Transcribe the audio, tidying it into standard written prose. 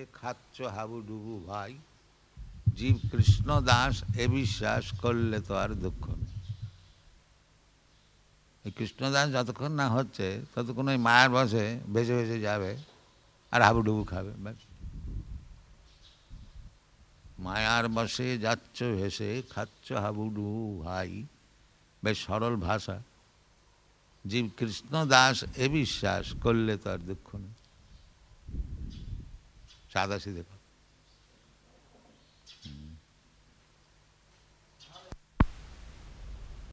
খাচ্ছ হাবুডুবু ভাই, জীব কৃষ্ণ দাস এ বিশ্বাস করলে তো আর দুঃখ নেই। এই কৃষ্ণদাস যতক্ষণ না হচ্ছে ততক্ষণ ওই মায়ের বসে ভেসে ভেসে যাবে আর হাবুডুবু খাবে, ব্যাস। মায়ার বসে যাচ্ছ ভেসে, খাচ্ছ হাবুডুবু ভাই, বেশ সরল ভাষা। জীব কৃষ্ণ দাস এ বিশ্বাস করলে তো আর দুঃখ নেই, সাদা সিধে কথা।